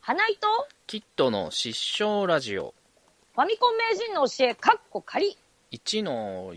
花井とキットの失笑ラジオファミコン名人の教えかっこ仮 1の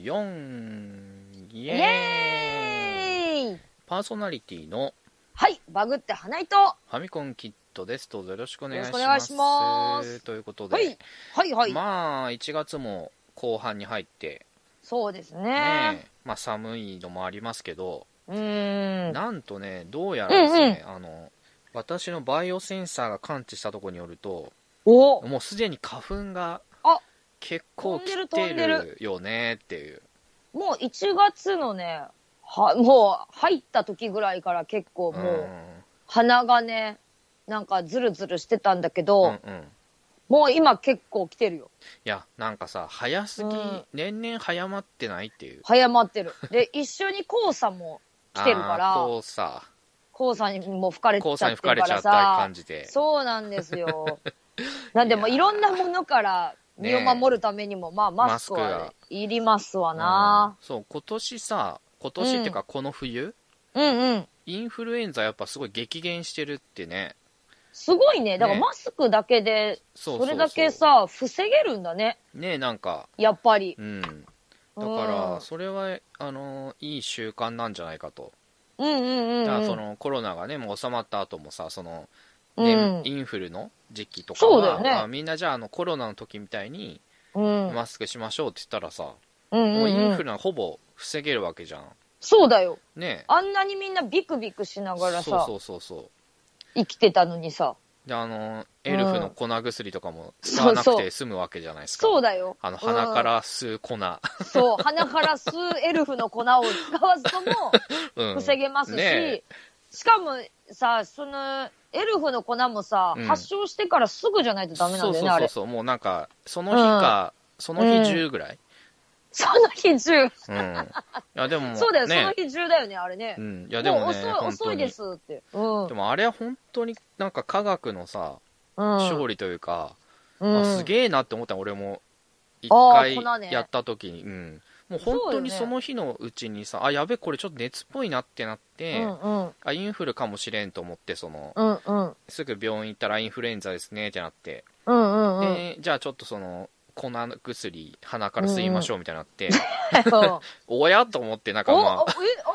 4イイエーイ。 エーイ。 パーソナリティのはいバグって花井とファミコンキットです。どうぞよろしくお願いします。 よろしくお願いしますということで、 はいはいはい、 まあ1月も後半に入ってそうですねね、まあ寒いのもありますけど、なんとね、どうやらですね、私のバイオセンサーが感知したところによると、 おもうすでに花粉があ結構来てるよねっていう。 もう1月のねもう入った時ぐらいから結構もう鼻がねなんかズルズルしてたんだけど、もう今結構来てるよ。 いやなんかさ早すぎ、年々早まってないっていう。 早まってる。で一緒に黄砂も来てるから黄砂にも吹かれちゃってるからさ、 感じで。 そうなんですよ。なんでもいろんなものから身を守るためにも、まあマスクはいりますわな、 そう今年っていうかこの冬、インフルエンザやっぱすごい激減してるってね。 すごいね。だからマスクだけでそれだけさ防げるんだね。 ね、なんかやっぱり、 だからそれはいい習慣なんじゃないかと。だからそのコロナがねもう収まった後もさ、その、インフルの時期とかは、みんなじゃあコロナの時みたいにマスクしましょうって言ったらさ、もうインフルはほぼ防げるわけじゃん。 そうだよね。 あんなにみんなビクビクしながらさ、 そう生きてたのにさ。 でエルフの粉薬とかも使わなくて済むわけじゃないですか。 そうだよ。 鼻から吸う粉、 そう鼻から吸うエルフの粉を使わずとも防げますし、しかもさ、そのエルフの粉もさ、発症してからすぐじゃないとダメなんだよね。あれもうなんかその日か、その日中ぐらい、 その日中。いやでもそうだよ、その日中だよね、あれね。 いやでもね、 遅いですって。でもあれは本当になんか科学のさ、勝利というか、すげえなって思った。俺も一回やった時に、もう本当にその日のうちにさ、やべこれちょっと熱っぽいなってなって、インフルかもしれんと思って、その、すぐ病院行ったらインフルエンザですねってなって、でじゃあちょっとその粉薬鼻から吸いましょうみたいになって、おやと思って、なんかまあ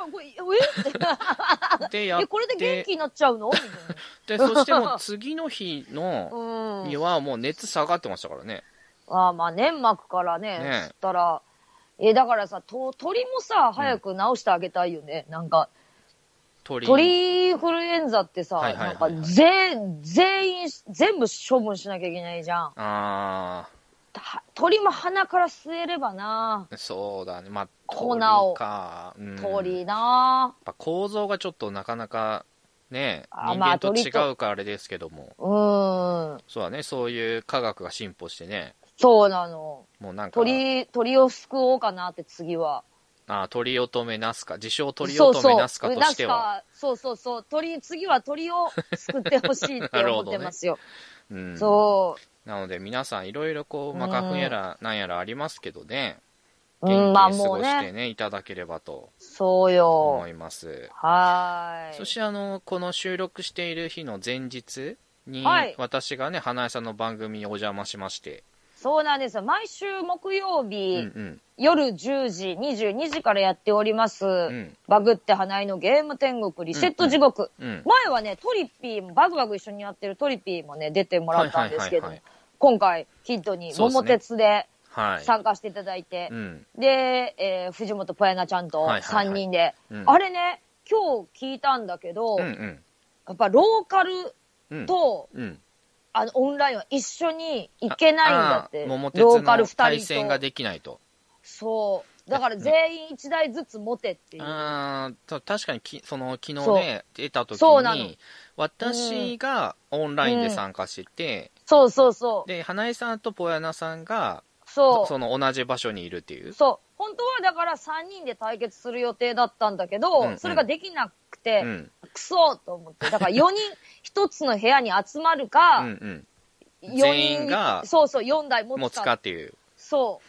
でやって、 これで元気になっちゃうのみたいな。 でそしてもう次の日のにはもう熱下がってましたからね。 まあ粘膜からね、つったら、だからさ、鳥もさ、早く治してあげたいよね。なんか、鳥インフルエンザってさ、なんか全員、全部処分しなきゃいけないじゃん。鳥も鼻から吸えればな。 そうだね。まあ、 粉を。鳥な。 やっぱ構造がちょっとなかなか、ね、人間と違うからあれですけども。そうだね、そういう科学が進歩してね。 そうなの。 もうなんか鳥を救おうかなって次は。 鳥乙女ナスカ、自称鳥乙女ナスカとしては。 次は鳥を救ってほしいって思ってますよ。 なので皆さんいろいろこう、花粉やらなんやらありますけどね。元気に過ごしてね、いただければと思います。そしてこの収録している日の前日に、私がね、花江さんの番組にお邪魔しまして。 そうなんですよ。毎週木曜日、夜10時、22時からやっております。バグって花井のゲーム天国リセット地獄。前はね、トリッピーも、バグバグ一緒にやってるトリッピーもね、出てもらったんですけど、今回、キッドに桃鉄で参加していただいて、で、藤本ぽやなちゃんと3人で、あれね、今日聞いたんだけど、やっぱローカルと、オンラインは一緒に行けないんだって。 桃鉄の対戦ができないと。 そう。だから全員1台ずつ持てっていう。 確かに昨日ね、出た時に、私がオンラインで参加してて、で、花江さんとぽやなさんが、その同じ場所にいるっていう。 そう。本当はだから3人で対決する予定だったんだけど、それができなくて、クソと思って。だから4人1つの部屋に集まるか、 全員が、 4台持つかっていう。 そう。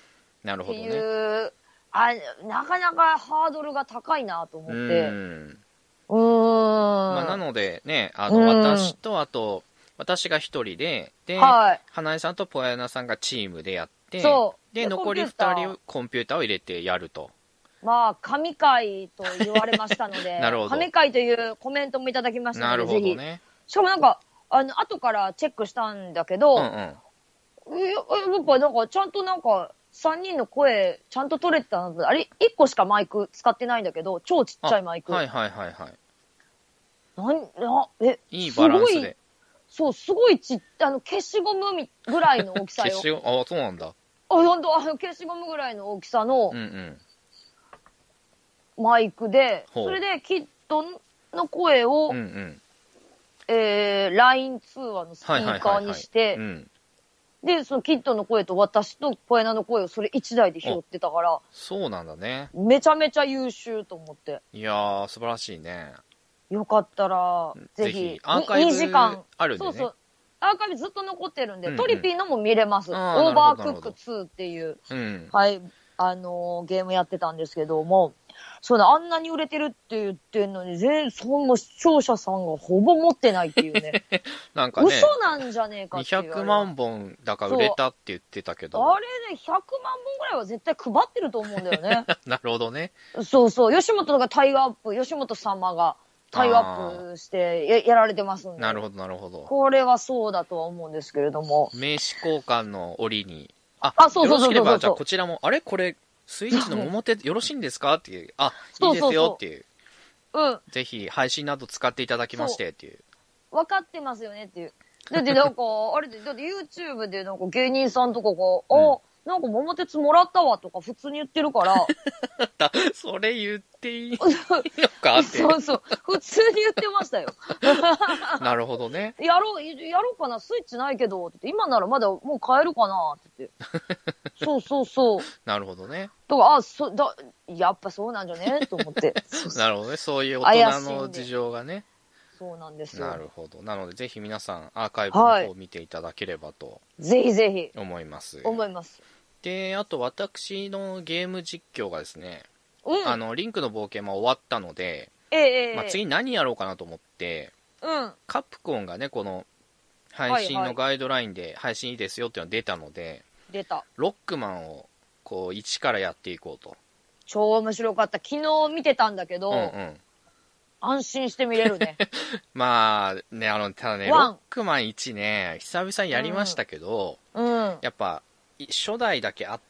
なるほどね。 っていう、なかなかハードルが高いなと思って。 なのでね、私とあと、 私が一人で、花江さんとぽやなさんがチームでやって、で、残り二人コンピューターを入れてやると。 まあ、神回と言われましたので、 なるほど。 神回というコメントもいただきましたので、 なるほどね。 しかもなんか、後からチェックしたんだけど、やっぱなんか、ちゃんとなんか、3人の声、ちゃんと取れてたの。あれ、1個しかマイク使ってないんだけど、超ちっちゃいマイク。 はいはいはいはい。 いいバランスで。 そう、すごい消しゴムぐらいの大きさよ。 そうなんだ。 ほんと、消しゴムぐらいの大きさの、マイクで、それで、キッドの声を、LINE 通話のスピーカーにして、で、そのキッドの声と私とポエナの声をそれ1台で拾ってたから。 そうなんだね。 めちゃめちゃ優秀と思って。 いやー、素晴らしいね。 よかったら、ぜひ。 アーカイブ2時間あるんでね。そう。 アーカイブずっと残ってるんで、トリピーのも見れます。オーバークック2っていう、はい、ゲームやってたんですけども、そうだ、あんなに売れてるって言ってんのに、その視聴者さんがほぼ持ってないっていうね。 なんかね。 嘘なんじゃねえかっていう。 200万本だから売れたって言ってたけど。 あれね、100万本ぐらいは絶対配ってると思うんだよね。 なるほどね。 そうそう。吉本がタイアップ、吉本様がタイアップしてやられてますんで。 なるほど、なるほど。 これはそうだとは思うんですけれども。 名刺交換の折に。 そう。 よろしければ、じゃあこちらも、あれこれ、スイッチの桃手よろしいんですかっていう。いいですよっていう。ぜひ、配信など使っていただきましてっていう。 分かってますよねっていう。だってなんか、あれで、だって YouTube でなんか芸人さんとかが、なんか桃鉄もらったわとか普通に言ってるから。 それ言っていいのかって。 そう。普通に言ってましたよ。 なるほどね。 やろうかな、スイッチないけど、って今ならまだもう買えるかなって言って。そう。 なるほどね。 とか、やっぱそうなんじゃねと思って。 なるほどね。そういう大人の事情がね。 そうなんですよ。 なるほど。なので、ぜひ皆さん、アーカイブの方を見ていただければと。 ぜひぜひ。 思います。 で、 あと、私のゲーム実況がですね、リンクの冒険も終わったので、次何やろうかなと思って、カプコンがね、この、配信のガイドラインで配信いいですよっていうのが出たので、ロックマンを、こう、一からやっていこうと。 超面白かった。昨日見てたんだけど、安心して見れるね。 まあね、ただね、ロックマン1ね、久々にやりましたけど、やっぱ、初代だけあって、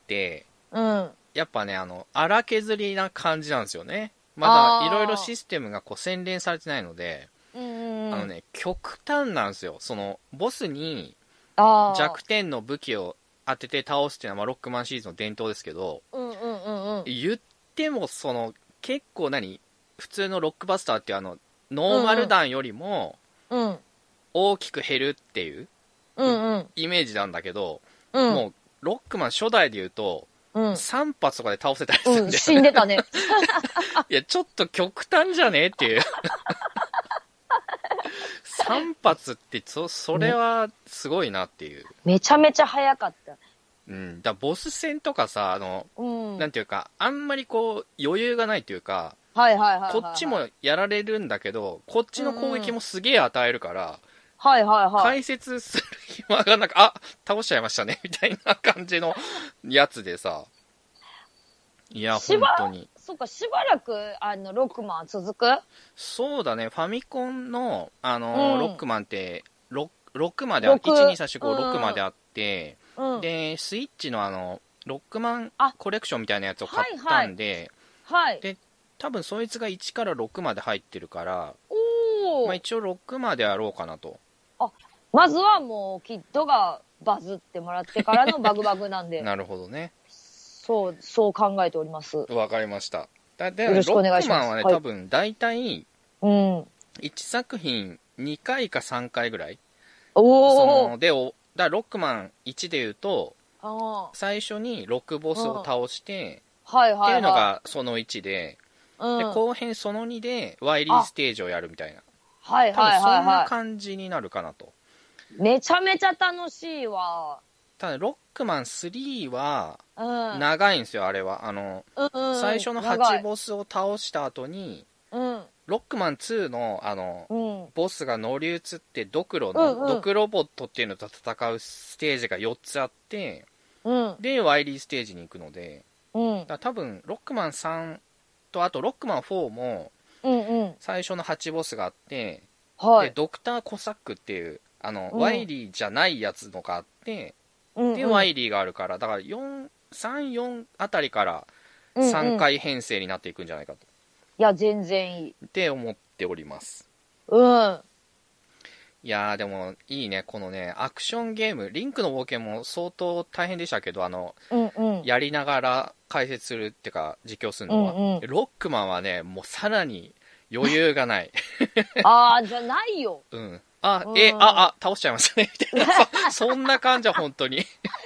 やっぱね、荒削りな感じなんですよね。まだいろいろシステムがこう洗練されてないので、極端なんですよ。その、ボスに弱点の武器を当てて倒すっていうのは、ロックマンシリーズの伝統ですけど、言っても、結構普通のロックバスターっていうノーマル弾よりも、大きく減るっていう、イメージなんだけど、もう、ロックマン初代で言うと、3発とかで倒せたりするんだよね。 死んでたね。 いや、ちょっと極端じゃねっていう。3発って、それはすごいなっていう。 めちゃめちゃ早かった。 だボス戦とかさ、なんていうか、あんまりこう、余裕がないというか、こっちもやられるんだけど、こっちの攻撃もすげえ与えるから、解説する暇がなんか、倒しちゃいましたね、みたいな感じのやつでさ。いや、本当に。 そっか、しばらく、ロックマン続く？ そうだね、ファミコンの、ロックマンって、6まで1、2、3、4、5、6まであって、で、スイッチのロックマンコレクションみたいなやつを買ったんで、で、多分そいつが1から6まで入ってるから、一応6までやろうかなと。 まずはもう、キッドがバズってもらってからのバグバグなんで。 なるほどね。 そう考えております。 わかりました。 よろしくお願いします。 ロックマンはね、多分大体、1作品2回か3回ぐらい。だロックマン1で言うと、最初に6ボスを倒して、っていうのがその1で、後編その2でワイリーステージをやるみたいな。多分そんな感じになるかなと。 めちゃめちゃ楽しいわ。 ただ、ロックマン3は、長いんですよ、あれは。最初の8ボスを倒した後に、6 ロックマン2の、ボスが乗り移ってドクロボットっていうのと戦うステージが4つあって、で、ワイリーステージに行くので、だ多分、ロックマン3と、あとロックマン4も、最初の8ボスがあって、で、ドクターコサックっていう、ワイリーじゃないやつのがあって、で、ワイリーがあるから、だから3、4あたりから3回編成になっていくんじゃないかと。 いや、全然いい。 って思っております。いやー、でも、いいね、このね、アクションゲーム、リンクの冒険も相当大変でしたけど、やりながら解説するっていうか、実況するのは。ロックマンはね、もうさらに余裕がない。 じゃないよ。 倒しちゃいましたね、みたいな。そんな感じは、本当に。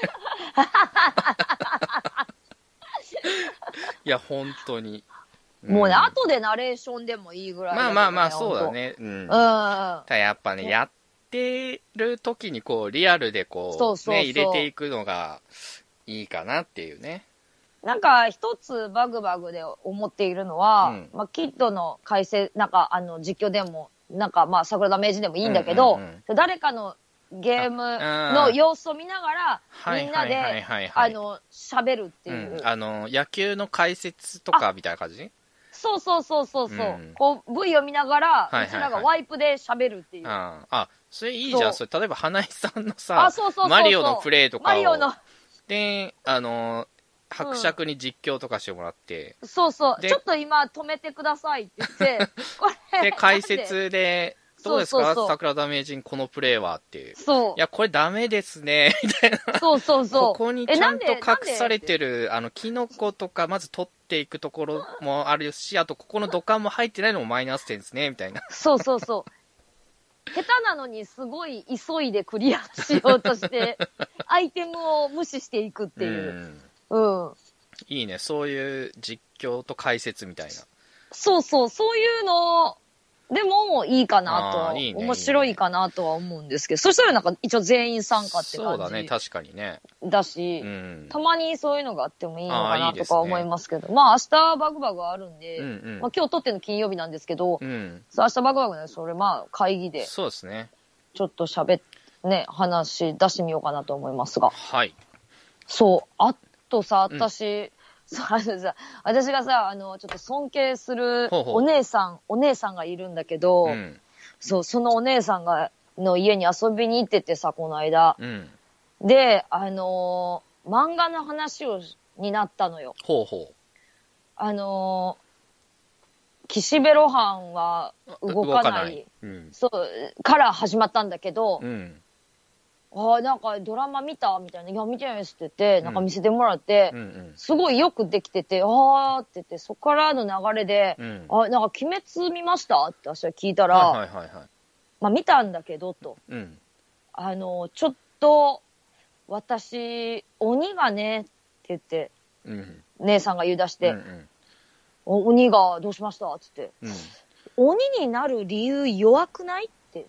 いや、本当に。 もうね、後でナレーションでもいいぐらいだけどね。 まあ、そうだね。ただやっぱね、やってる時にこう、リアルでこう、ね、入れていくのがいいかなっていうね。 なんか、一つバグで思っているのは、キッドの解説、なんか、実況でも、なんか、桜田名人でもいいんだけど、誰かのゲームの様子を見ながら、みんなで、喋るっていう。 野球の解説とかみたいな感じ？ そう。こう、V を見ながら、うちらがワイプで喋るっていう。 それいいじゃん。それ、例えば、花井さんのさ、マリオのプレイとかを、で、伯爵に実況とかしてもらって。 ちょっと今止めてくださいって言って、 これ。で、解説で、どうですか桜田名人、このプレイはっていう。いや、これダメですね、みたいな。ここにちゃんと隠されてる、キノコとか、まず取っていくところもあるし、あと、ここの土管も入ってないのもマイナス点ですね、みたいな。 下手なのにすごい急いでクリアしようとして、アイテムを無視していくっていう。 いいね、そういう実況と解説みたいな。 そういうのでもいいかなとは、面白いかなとは思うんですけど、そしたらなんか一応全員参加って感じ。 そうだね、確かにね。 だし、たまにそういうのがあってもいいのかなとか思いますけど、明日バグあるんで、今日撮ってるの金曜日なんですけど、明日バグね、それ会議で、 そうですね。 ちょっと話し出してみようかなと思いますが。 はい。 あとさ、私がさ、ちょっと尊敬するお姉さんがいるんだけど、そのお姉さんの家に遊びに行っててさ、この間。で、漫画の話になったのよ。岸辺露伴は動かない。から始まったんだけど、なんかドラマ見たみたいな。いや、見てないですって言って、なんか見せてもらって、すごいよくできてて、って言って、そこからの流れで、なんか鬼滅見ましたって私は聞いたら、見たんだけど、と。ちょっと、私、鬼がね、って言って、姉さんが言い出して、鬼がどうしましたって言って、鬼になる理由弱くない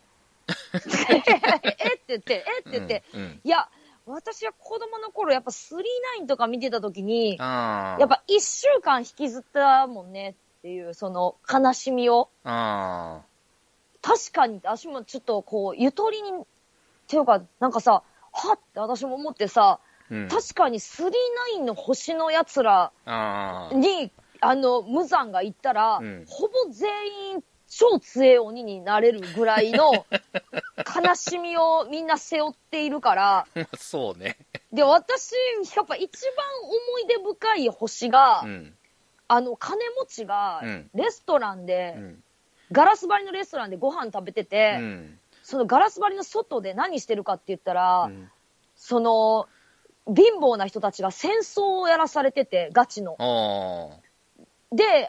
って言って、いや、私は子供の頃やっぱ39とか見てた時に、やっぱ1週間引きずったもんねっていう、その悲しみを。確かに、私もちょっとこう、ゆとりに、っていうか、なんかさ、はって私も思ってさ、確かに39の星の奴らに、無惨が行ったら、ほぼ全員、超強い鬼になれるぐらいの悲しみをみんな背負っているから。 そうね。 で、私、やっぱ一番思い出深い星が、金持ちがレストランで、ガラス張りのレストランでご飯食べてて、そのガラス張りの外で何してるかって言ったら、その、貧乏な人たちが戦争をやらされてて、ガチの。で、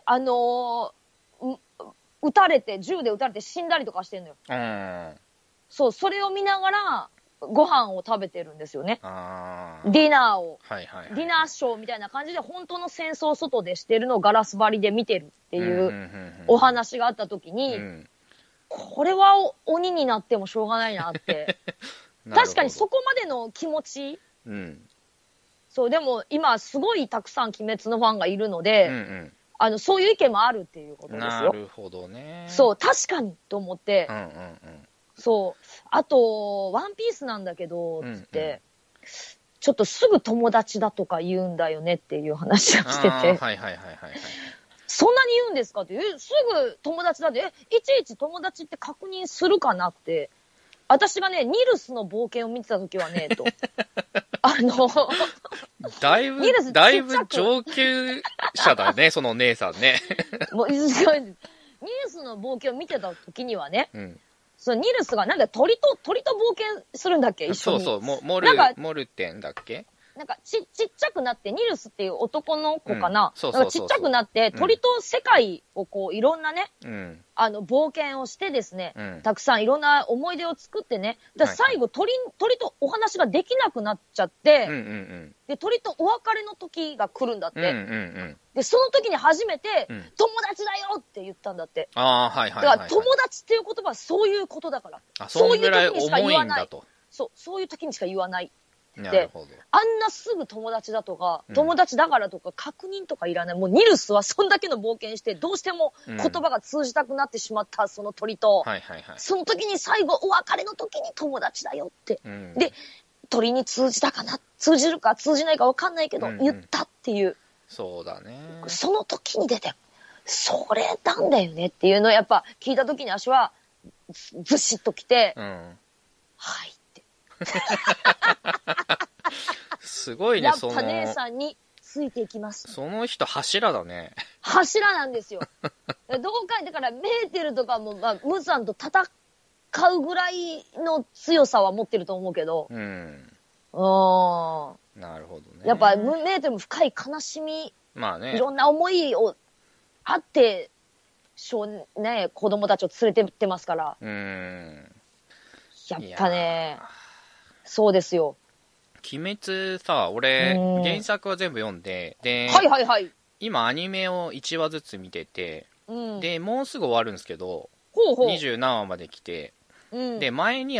銃で撃たれて死んだりとかしてんのよ。それを見ながら、ご飯を食べてるんですよね。ディナーを。ディナーショーみたいな感じで、本当の戦争を外でしてるのをガラス張りで見てるっていうお話があった時に、これは鬼になってもしょうがないなって。確かにそこまでの気持ち。でも今すごいたくさん鬼滅のファンがいるので、 そういう意見もあるっていうことですよ。 なるほどね。 そう、確かにと思って、 うんうんうん。 そう。あと、ワンピースなんだけど、つって、ちょっとすぐ友達だとか言うんだよねっていう話をしてて。はいはいはいはいはい。 そんなに言うんですかって、すぐ友達だって、いちいち友達って確認するかなって。私がね、ニルスの冒険を見てた時はね、と。 だいぶ上級者だね、その姉さんね。 もう、ニルスの冒険を見てた時にはね、そのニルスがなんか鳥と冒険するんだっけ、一緒に。 そうそう、モルテンだっけ、 なんかちっちゃくなって、ニルスっていう男の子かな。ちっちゃくなって、鳥と世界をこう、いろんなね、冒険をしてですね、たくさんいろんな思い出を作ってね、最後、鳥とお話ができなくなっちゃって、で、鳥とお別れの時が来るんだって。で、その時に初めて、友達だよって言ったんだって。だから友達っていう言葉はそういうことだから。 そういう時にしか言わない。 そういう時にしか言わない。で、あんなすぐ友達だとか、友達だからとか確認とかいらない。もうニルスはそんだけの冒険して、どうしても言葉が通じたくなってしまったその鳥と、その時に最後お別れの時に友達だよって。で、鳥に通じたかな、通じるか通じないか分かんないけど、言ったっていう。 そうだね。 その時に出て、それなんだよねっていうのをやっぱ聞いた時に足はずしっときて、はいって。 すごいね、 やっぱ姉さんについていきます。 その人柱だね。 柱なんですよ。どうかだからメーテルとかも、ムさんと戦うぐらいの強さは持ってると思うけど。なるほどね。 やっぱメーテルも深い悲しみ、 まあね、 いろんな思いをあって、子供たちを連れてってますから。やっぱね、そうですよ。 鬼滅さ、俺、原作は全部読んで、で、今アニメを1話ずつ見てて、で、もうすぐ終わるんですけど、20何話まで来て、で、前に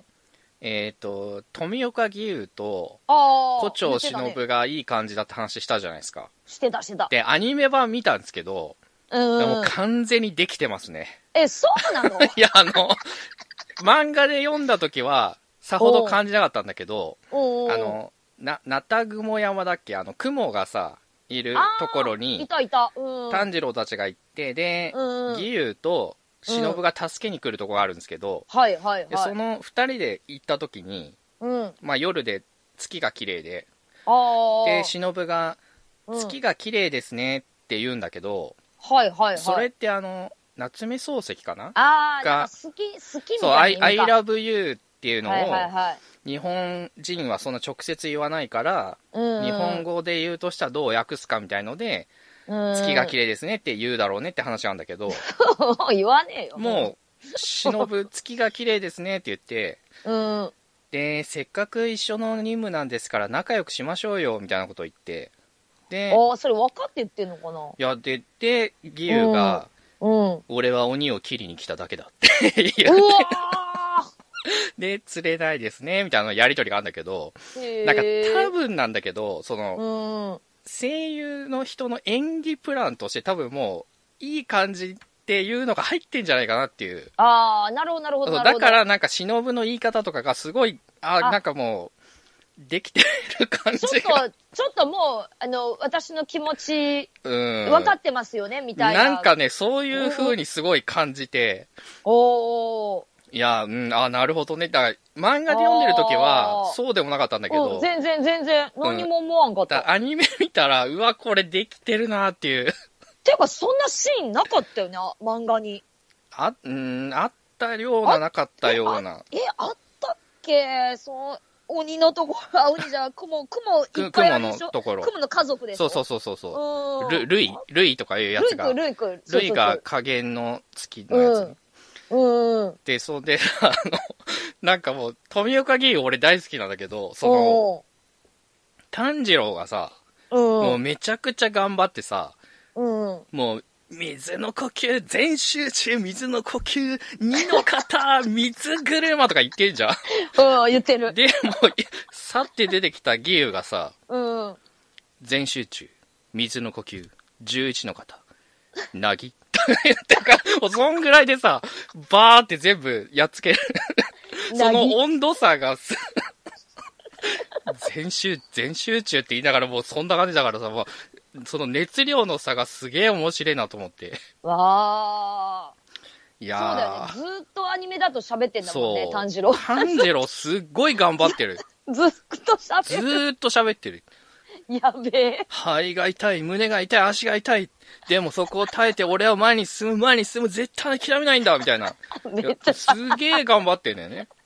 富岡義勇と胡蝶忍がいい感じだって話したじゃないですか。 してた。 で、アニメ版見たんですけど、もう完全にできてますね。 そうなの？ いや、漫画で読んだ時は、さほど感じなかったんだけど、なたぐも山だっけ、雲がさ、いるところに、炭治郎たちが行って、で、義勇と忍が助けに来るところがあるんですけど、でその二人で行った時に、夜で月が綺麗で、で、忍が、月が綺麗ですねって言うんだけど、それって夏目漱石かなが、好きみたいな。 I love you っていうのを、日本人はそんな直接言わないから、日本語で言うとしたらどう訳すかみたいので、月が綺麗ですねって言うだろうねって話なんだけど、 言わねえよ。 もう、忍、月が綺麗ですねって言って、で、せっかく一緒の任務なんですから仲良くしましょうよみたいなことを言って、で、 それ分かって言ってんのかな。 いや、で、義勇が、俺は鬼を切りに来ただけだって言って、で、釣れないですね、みたいなやりとりがあるんだけど、なんか多分なんだけど、声優の人の演技プランとして多分もう、いい感じっていうのが入ってんじゃないかなっていう。 なるほど。 だからなんか忍の言い方とかがすごい、なんかもう、できてる感じが。 ちょっともう、私の気持ち、分かってますよね、みたいな。 なんかね、そういう風にすごい感じて。いや、なるほどね。だから、漫画で読んでる時は、そうでもなかったんだけど。 全然、何も思わんかった。 アニメ見たら、うわ、これできてるなっていう。 ていうか、そんなシーンなかったよね、漫画に。 あったような、なかったような。 あったっけ？鬼のところ、鬼じゃ、雲いっぱいあるでしょ？ 雲のところ。 雲の家族でしょ？ そう。ルイとかいうやつが。ルイが加減の月のやつ。で、なんかもう、富岡義勇俺大好きなんだけど、炭治郎がさ、もうめちゃくちゃ頑張ってさ、もう、水の呼吸、全集中、水の呼吸、二の型、水車とか言ってんじゃん。 言ってる。 で、もう、さって出てきた義勇がさ、全集中、水の呼吸、11の型、 なぎだから、もうそんぐらいでさ、バーって全部やっつける。その温度差が全集中って言いながらもうそんな感じだからさ、もうその熱量の差がすげえ面白いなと思って。 わー。 いやー。そうだよね。ずっとアニメだと喋ってんだもんね、炭治郎。 炭治郎すっごい頑張ってる。 ずっと喋ってる。 ずーっと喋ってる。 やべえ。 肺が痛い、胸が痛い、足が痛い。でもそこを耐えて俺は前に進む、絶対諦めないんだみたいな。 めっちゃすげえ頑張ってんだよね。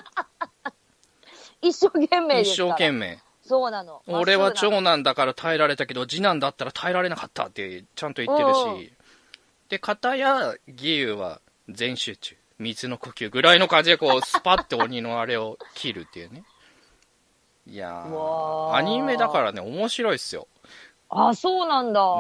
一生懸命ですから。 一生懸命。 そうなの。 俺は長男だから耐えられたけど、次男だったら耐えられなかったってちゃんと言ってるし。で、片や義勇は全集中。水の呼吸ぐらいの感じでこう、スパッて鬼のあれを切るっていうね。いやー、アニメだからね、面白いっすよ。 あ、そうなんだ。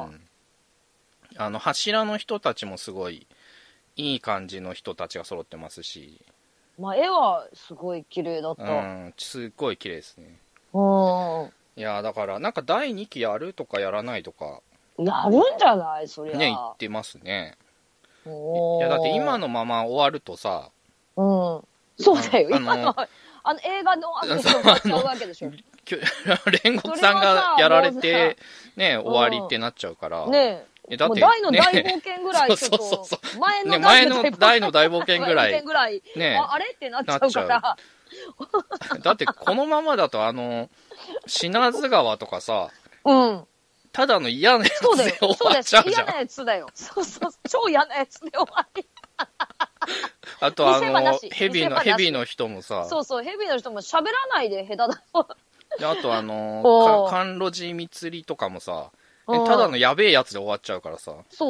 柱の人たちもすごい、いい感じの人たちが揃ってますし。 まあ、絵はすごい綺麗だった。 すっごい綺麗ですね。 いやー、だから、なんか第2期やるとかやらないとか。 やるんじゃないそりゃ。 ね、言ってますね。いや、だって今のまま終わるとさ。 そうだよ、今の。映画の終わっちゃうわけでしょ。 煉獄さんがやられて、ね、終わりってなっちゃうから。 ねえ。だって、大の大冒険ぐらい、ちょっと、前の大の大冒険ぐらい。 ねあれってなっちゃうから。 だって、このままだと、品津川とかさ、ただの嫌なやつで終わっちゃうじゃん。 嫌なやつだよ。超嫌なやつで終わり。 あとヘビの人もさ。 そう、ヘビの人も喋らないで下手だよ。 あと甘露寺蜜とかもさ、ただのやべえやつで終わっちゃうからさ。 そう。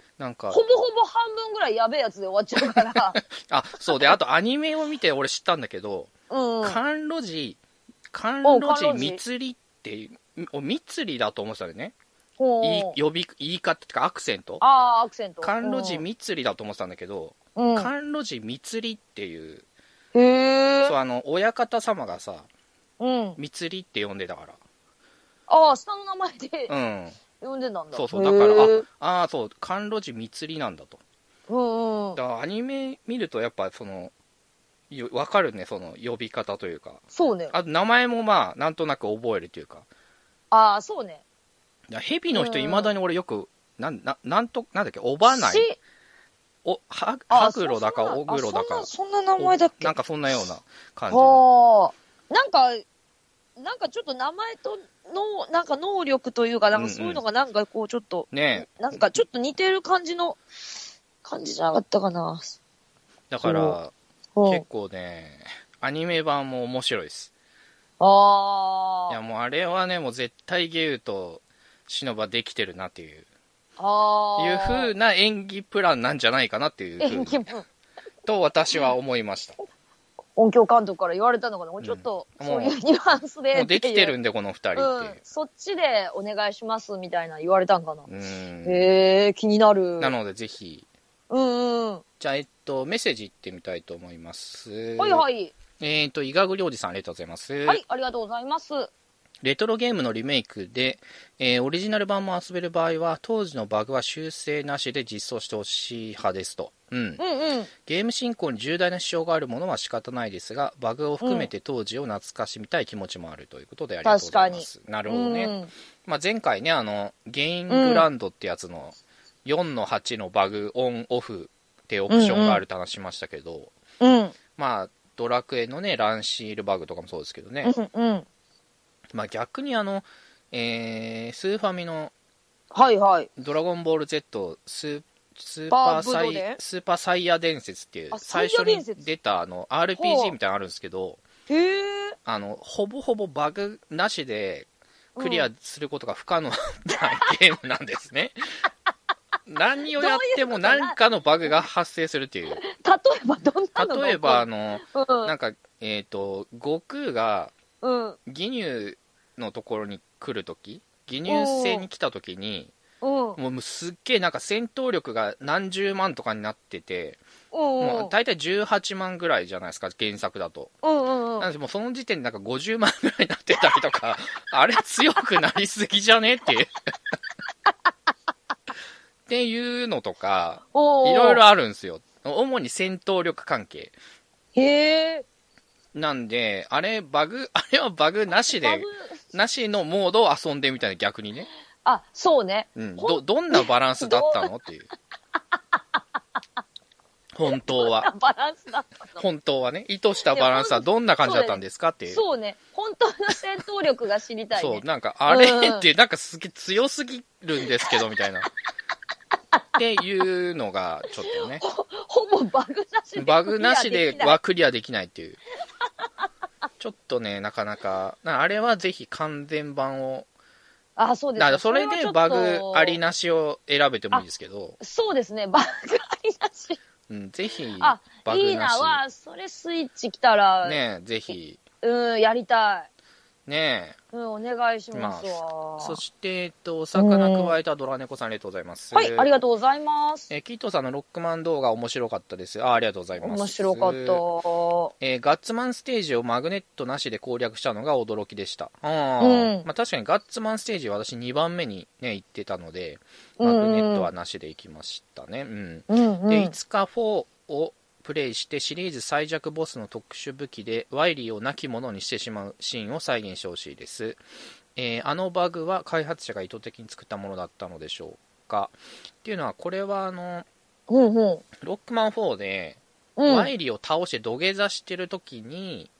なんか。 ほぼほぼ半分ぐらいやべえやつで終わっちゃうから。 そうで、あとアニメを見て俺知ったんだけど、甘露寺蜜って蜜だと思ってたよね。言い方ってかアクセント。 アクセント。 甘露寺蜜だと思ってたんだけど、甘露寺蜜っていう、そう親方様がさ、蜜って呼んでたから。 下の名前で、呼んでたんだ。 そう、だから、そう、甘露寺蜜なんだと。だからアニメ見るとやっぱわかるね、その呼び方というか。 そうね。 あと名前もまあ、なんとなく覚えるというか。 そうね。 ヘビの人、いまだに俺よく、なんだっけ、おばないハグロだか、オグロだか。 そんな名前だっけ？ なんかそんなような感じ。 なんかちょっと名前となんか能力というか、なんかそういうのがなんかこうちょっと、なんかちょっと似てる感じじゃなかったかな。 だから、結構ね、アニメ版も面白いです。いやもうあれはね、もう絶対ゲウとシノバできてるなっていう風な演技プランなんじゃないかなっていうと私は思いました。 音響監督から言われたのかな、もうちょっとそういうニュアンスでもうできてるんでこの二人っていう、 そっちでお願いしますみたいな言われたんかな。へえ、気になる。 なのでぜひ。じゃあメッセージいってみたいと思います。 はい。 伊賀栗おじさんありがとうございます。 はい、ありがとうございます。 レトロゲームのリメイクで、オリジナル版も遊べる場合は当時のバグは修正なしで実装してほしい派ですと。ゲーム進行に重大な支障があるものは仕方ないですが、バグを含めて当時を懐かしみたい気持ちもあるということでありがとうございます。なるほどね。前回ね、ゲイングランドってやつの4-8のバグオンオフってオプションがあるって話しましたけど、ドラクエのね、ランシールバグとかもそうですけどね。逆にスーファミのドラゴンボール Z スーパーサイヤ伝説っていう最初に出たRPG みたいなのあるんですけど、ほぼほぼバグなしでクリアすることが不可能なゲームなんですね。何をやっても何かのバグが発生するっていう。例えばどんなの？ 例えばなんか悟空が義乳のところに来るとき、義乳星に来たときに、もうすっげえなんか戦闘力が何十万とかになってて、もう大体18万ぐらいじゃないですか、原作だと。なんでもうその時点でなんか50万ぐらいになってたりとか、あれ強くなりすぎじゃねっていう。 っていうのとか、いろいろあるんですよ。主に戦闘力関係。 へえ。 なんで、あれはバグなしのモードを遊んでみたいな、逆にね。 あ、そうね。 うん。どんなバランスだったのっていう。本当は。 バランスだったの。 本当はね。意図したバランスはどんな感じだったんですかっていう。 そうね。本当の戦闘力が知りたいね。 そう、なんか、あれって、なんかすげえ強すぎるんですけど、みたいな。っていうのが、ちょっとね。 ほぼバグなしで。 バグなしではクリアできないっていう。ちょっとね、なかなか、あれはぜひ完全版を。 あ、そうですね。 だからそれでバグありなしを選べてもいいですけど。 そうですね、バグありなし。 うん、ぜひ、 バグなし。 いいな、それスイッチ来たら。 ねえ、ぜひ。 やりたい。 ねえ。 お願いしますわ。 そして、お魚加えたドラ猫さんありがとうございます。 はい、ありがとうございます。 キットさんのロックマン動画面白かったです。ありがとうございます。 面白かった。 ガッツマンステージをマグネットなしで攻略したのが驚きでした。まあ、確かにガッツマンステージは私2番目にね、行ってたので、マグネットはなしで行きましたね。で、いつか4をプレイしてシリーズ最弱ボスの特殊武器でワイリーを亡き者にしてしまうシーンを再現してほしいです。あのバグは開発者が意図的に作ったものだったのでしょうか。っていうのは、これはロックマン4で、ワイリーを倒して土下座してるときに、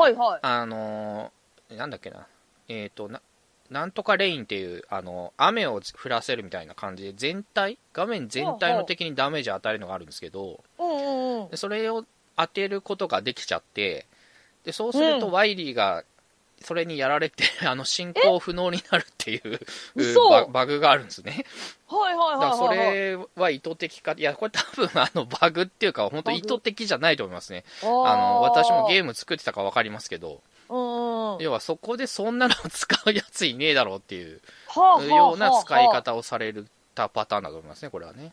なんだっけな、なんとかレインっていう、雨を降らせるみたいな感じで、画面全体の敵にダメージを与えるのがあるんですけど、でそれを当てることができちゃって、でそうするとワイリーがそれにやられて、進行不能になるっていうバグがあるんですね。 はいはいはいはい。 それは意図的か、いや、これ多分バグっていうか、本当意図的じゃないと思いますね。私もゲーム作ってたか分かりますけど、要はそこでそんなの使うやついねえだろうっていうような使い方をされたパターンだと思いますね、これはね。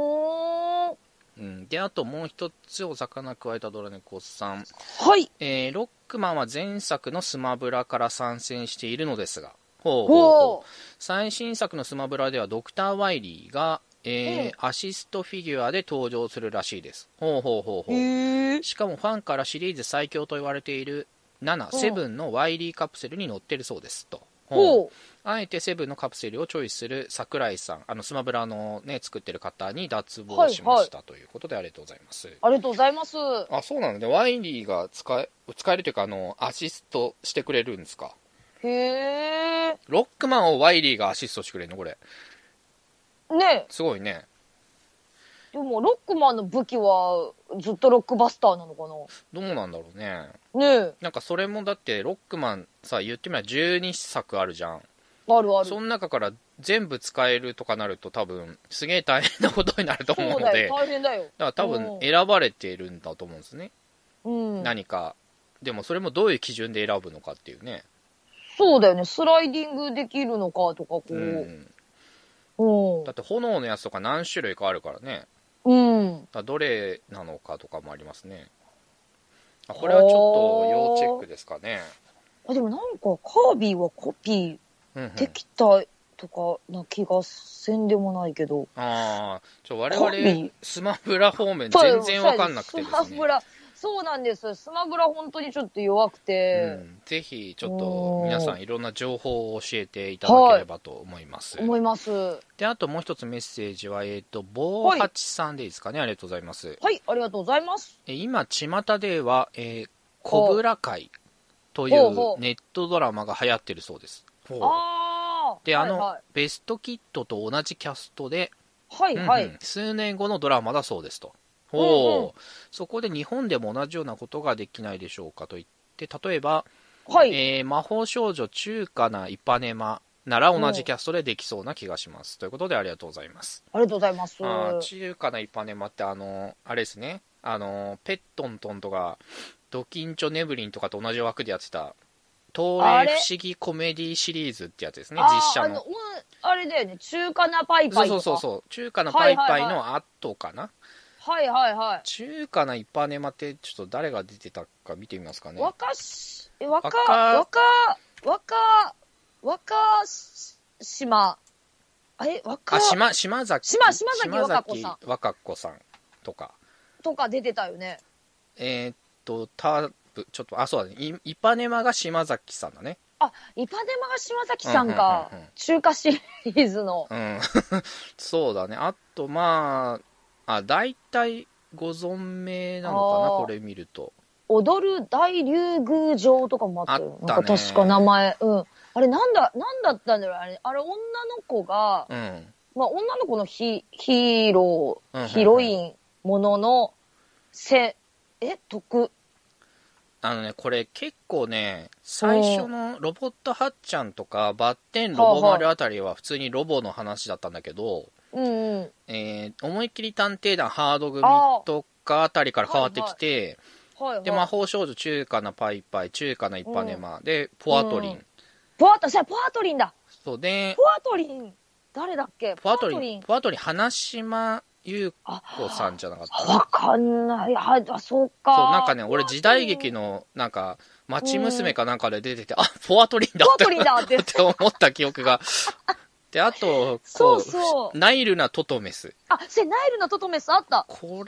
で、あともう一つお魚加えたドラ猫さん。 はい。 ロックマンは前作のスマブラから参戦しているのですが、最新作のスマブラではドクター・ワイリーが、アシストフィギュアで登場するらしいです。しかもファンからシリーズ最強と言われている7のワイリーカプセルに載ってるそうですと。あえて7のカプセルをチョイスする桜井さん、スマブラのね、作ってる方に脱帽しましたということでありがとうございます。 ありがとうございます。 あ、そうなので、ワイリーが使えるというか、アシストしてくれるんですか。 へー。 ロックマンをワイリーがアシストしてくれるのこれ。 ね。 すごいね。 でも、ロックマンの武器はずっとロックバスターなのかな。 どうなんだろうね。 ねえ。 なんかそれもだって、ロックマンさ、言ってみれば12作あるじゃん。 あるある。 その中から全部使えるとかなると多分、すげえ大変なことになると思うので。そうだよ、 大変だよ。 だから多分、選ばれているんだと思うんですね。何か。でもそれもどういう基準で選ぶのかっていうね。 そうだよね。スライディングできるのかとか、 だって炎のやつとか何種類かあるからね。どれなのかとかもありますね。これはちょっと要チェックですかね。 でもなんかカービィはコピーできたとかな気がせんでもないけど。 我々スマブラ方面全然わかんなくてですね。 スマブラ。そうなんです。スマブラ本当にちょっと弱くて。 ぜひちょっと皆さんいろんな情報を教えていただければと思います。 思います。 で、あともう一つメッセージは、ボーハチさんでいいですかね。ありがとうございます。 はい、ありがとうございます。 今、巷では、コブラ会というネットドラマが流行ってるそうです。で、ベストキットと同じキャストで、数年後のドラマだそうですと。そこで日本でも同じようなことができないでしょうかと言って、例えば、魔法少女中華なイパネマなら同じキャストでできそうな気がします。ということでありがとうございます。 ありがとうございます。 中華なイパネマってあれですね。ペットントンとか、ドキンチョネブリンとかと同じ枠でやってた、東映不思議コメディシリーズってやつですね、実写の。 あれだよね、中華なパイパイとか。 そう。中華なパイパイの後かな。中華なイパネマってちょっと誰が出てたか見てみますかね。若島。 島崎和歌子さん。 和歌子さんとか出てたよね。 ちょっと、そうだね。イパネマが島崎さんだね。 イパネマが島崎さんか。中華シリーズの。 そうだね。あと、大体ご存命なのかな、これ見ると。 踊る大竜宮城とかもあったよ。なんか確か名前。あれなんだったんだろう。あれ女の子が、女の子のヒーロー、ヒロインものの、 これ結構ね、最初のロボットハッちゃんとか、バッテンロボ丸あたりは普通にロボの話だったんだけど、思いっきり探偵団ハード組とかあたりから変わってきて、で、魔法少女中華なパイパイ、中華なイパネマ、で、ポアトリン。 ポアトリンだ。 そうで、 ポアトリン、誰だっけ？ ポアトリン、花島優子さんじゃなかった？ わかんない。そうか。 そう、なんかね、俺時代劇の、なんか、町娘かなんかで出てて、ポアトリンだってって思った記憶が。で、あと、ナイルなトトメス。 ナイルなトトメスあった。 こ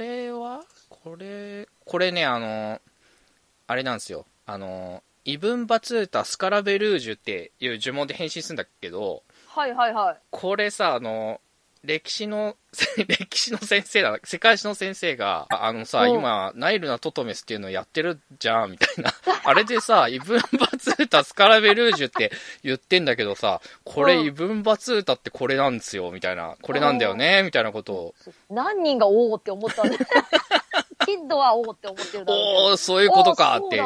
れね、あれなんですよ。イブン・バツータ・スカラベルージュっていう呪文で変身するんだけど、これさ、歴史の先生だ、世界史の先生が、今、ナイルなトトメスっていうのをやってるじゃん、みたいな。あれでさ、イブンバツータスカラベルージュって言ってんだけどさ、これイブンバツータってこれなんですよ、みたいな。これなんだよね、みたいなことを。 何人がおーって思ったんだキッドはおーって思ってるだろうけど。 そういうことかっていう。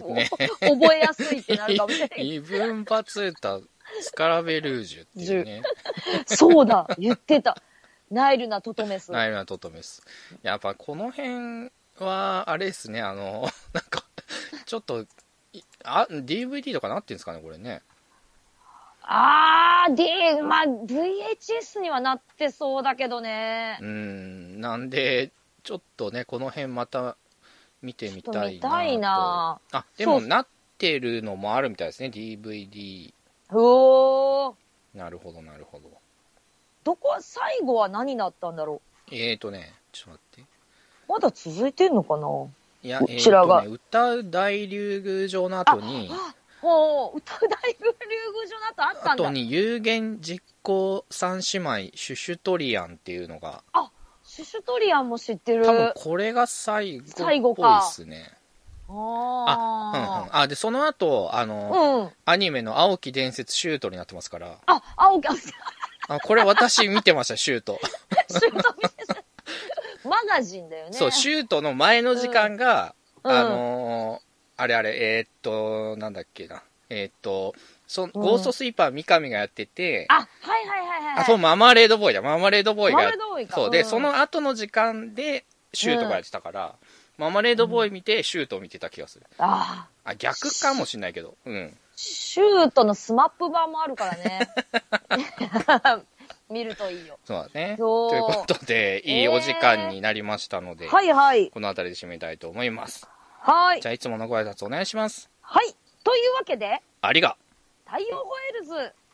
ね。 覚えやすいってなるかもしれない。 イブンバツータスカラベルージュっていうね。 そうだ、言ってた。ナイルなトトメス。 やっぱこの辺は、あれですね、なんか、ちょっと、DVD とかなってんですかね、これね。 VHS にはなってそうだけどね。 なんで、ちょっとね、この辺また見てみたいなと。 見たいな。 でもなってるのもあるみたいですね、DVD。なるほど。 最後は何になったんだろう。 ちょっと待って。 まだ続いてんのかな。 いや、歌う大竜宮城の後に、 歌う大竜宮城の後あったんだ。 後に有言実行三姉妹シュシュトリアンっていうのが。 シュシュトリアンも知ってる。 多分これが最後っぽいですね。で、その後、アニメの青き伝説シュートになってますから。 青きこれ私見てました、シュート。 シュート見てた。マガジンだよね。 そう、シュートの前の時間が、なんだっけな。ゴーストスイーパー三上がやってて、そう、ママレードボーイだ。ママレードボーイが。そう、で、その後の時間で、シュートがやってたから、ママレードボーイ見て、シュートを見てた気がする。逆かもしんないけど。 シュートのスマップ版もあるからね。見るといいよ。 そうだね。ということで、いいお時間になりましたので、この辺りで締めたいと思います。じゃあ、いつものご挨拶お願いします。 というわけで、 ありが。 太陽ホエールズ。